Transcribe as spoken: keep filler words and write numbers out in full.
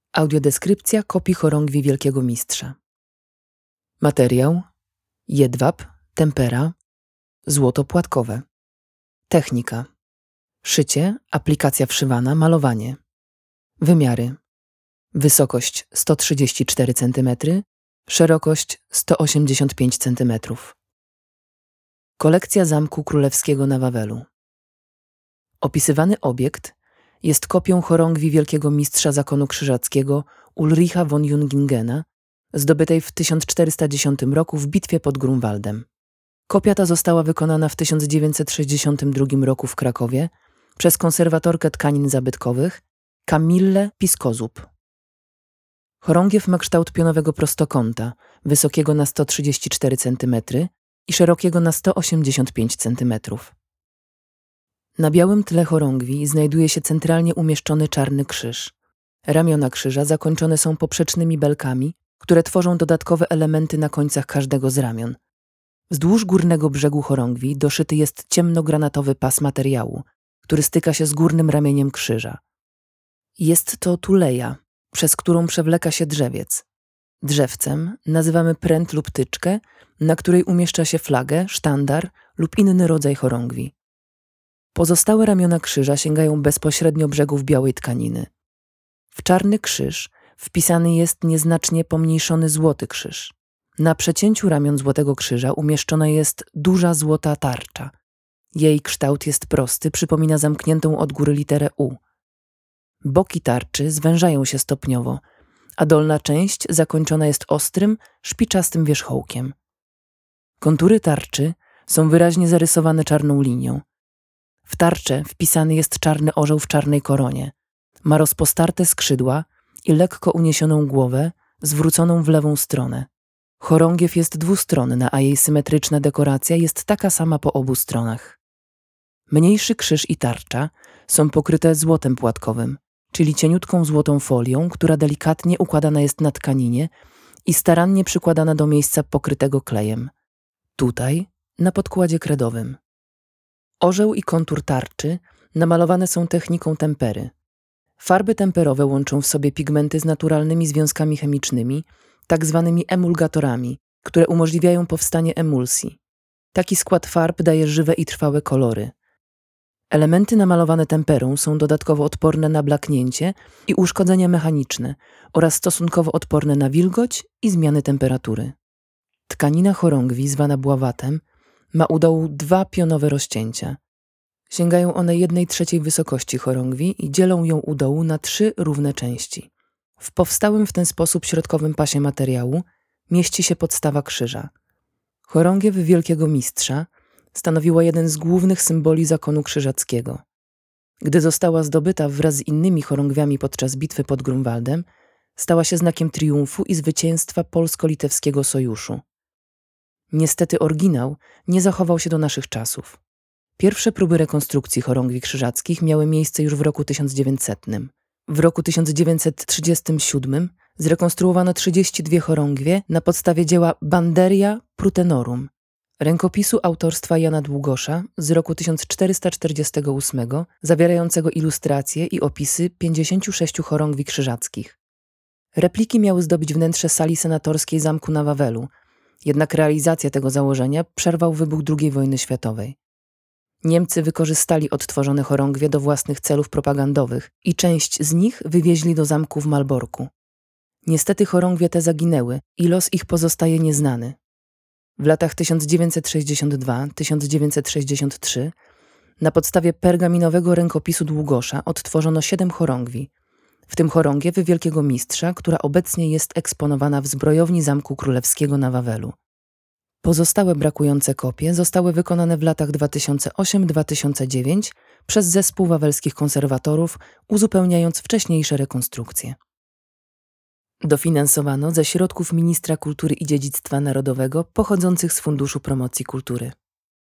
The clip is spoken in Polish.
Audiodeskrypcja kopii chorągwi Wielkiego Mistrza. Materiał: jedwab, tempera, złoto płatkowe. Technika: szycie, aplikacja wszywana, malowanie. Wymiary: wysokość sto trzydzieści cztery centymetry, szerokość sto osiemdziesiąt pięć centymetrów. Kolekcja Zamku Królewskiego na Wawelu. Opisywany obiekt jest kopią chorągwi Wielkiego Mistrza Zakonu Krzyżackiego Ulricha von Jungingena, zdobytej w tysiąc czterysta dziesiątym roku w bitwie pod Grunwaldem. Kopia ta została wykonana w tysiąc dziewięćset sześćdziesiątym drugim roku w Krakowie przez konserwatorkę tkanin zabytkowych Kamillę Piskozub. Chorągiew ma kształt pionowego prostokąta, wysokiego na sto trzydzieści cztery centymetry i szerokiego na sto osiemdziesiąt pięć centymetrów. Na białym tle chorągwi znajduje się centralnie umieszczony czarny krzyż. Ramiona krzyża zakończone są poprzecznymi belkami, które tworzą dodatkowe elementy na końcach każdego z ramion. Wzdłuż górnego brzegu chorągwi doszyty jest ciemnogranatowy pas materiału, który styka się z górnym ramieniem krzyża. Jest to tuleja, przez którą przewleka się drzewiec. Drzewcem nazywamy pręt lub tyczkę, na której umieszcza się flagę, sztandar lub inny rodzaj chorągwi. Pozostałe ramiona krzyża sięgają bezpośrednio brzegów białej tkaniny. W czarny krzyż wpisany jest nieznacznie pomniejszony złoty krzyż. Na przecięciu ramion złotego krzyża umieszczona jest duża złota tarcza. Jej kształt jest prosty, przypomina zamkniętą od góry literę U. Boki tarczy zwężają się stopniowo, a dolna część zakończona jest ostrym, szpiczastym wierzchołkiem. Kontury tarczy są wyraźnie zarysowane czarną linią. W tarczę wpisany jest czarny orzeł w czarnej koronie. Ma rozpostarte skrzydła i lekko uniesioną głowę, zwróconą w lewą stronę. Chorągiew jest dwustronna, a jej symetryczna dekoracja jest taka sama po obu stronach. Mniejszy krzyż i tarcza są pokryte złotem płatkowym, czyli cieniutką złotą folią, która delikatnie układana jest na tkaninie i starannie przykładana do miejsca pokrytego klejem. Tutaj na podkładzie kredowym. Orzeł i kontur tarczy namalowane są techniką tempery. Farby temperowe łączą w sobie pigmenty z naturalnymi związkami chemicznymi, tak zwanymi emulgatorami, które umożliwiają powstanie emulsji. Taki skład farb daje żywe i trwałe kolory. Elementy namalowane temperą są dodatkowo odporne na blaknięcie i uszkodzenia mechaniczne oraz stosunkowo odporne na wilgoć i zmiany temperatury. Tkanina chorągwi, zwana bławatem, ma u dołu dwa pionowe rozcięcia. Sięgają one jednej trzeciej wysokości chorągwi i dzielą ją u dołu na trzy równe części. W powstałym w ten sposób środkowym pasie materiału mieści się podstawa krzyża. Chorągiew Wielkiego Mistrza stanowiła jeden z głównych symboli Zakonu Krzyżackiego. Gdy została zdobyta wraz z innymi chorągwiami podczas bitwy pod Grunwaldem, stała się znakiem triumfu i zwycięstwa polsko-litewskiego sojuszu. Niestety oryginał nie zachował się do naszych czasów. Pierwsze próby rekonstrukcji chorągwi krzyżackich miały miejsce już w roku tysiąc dziewięćsetnym. W roku tysiąc dziewięćset trzydziestym siódmym zrekonstruowano trzydzieści dwie chorągwie na podstawie dzieła Banderia Prutenorum, rękopisu autorstwa Jana Długosza z roku tysiąc czterysta czterdziestego ósmego, zawierającego ilustracje i opisy pięćdziesięciu sześciu chorągwi krzyżackich. Repliki miały zdobić wnętrze sali senatorskiej Zamku na Wawelu, jednak realizację tego założenia przerwał wybuch drugiej wojny światowej. Niemcy wykorzystali odtworzone chorągwie do własnych celów propagandowych i część z nich wywieźli do zamku w Malborku. Niestety chorągwie te zaginęły i los ich pozostaje nieznany. W latach tysiąc dziewięćset sześćdziesiąt dwa do tysiąc dziewięćset sześćdziesiąt trzy na podstawie pergaminowego rękopisu Długosza odtworzono siedem chorągwi, w tym chorągiew Wielkiego Mistrza, która obecnie jest eksponowana w zbrojowni Zamku Królewskiego na Wawelu. Pozostałe brakujące kopie zostały wykonane w latach dwa tysiące ósmym do dwa tysiące dziewiątego przez zespół wawelskich konserwatorów, uzupełniając wcześniejsze rekonstrukcje. Dofinansowano ze środków Ministra Kultury i Dziedzictwa Narodowego pochodzących z Funduszu Promocji Kultury.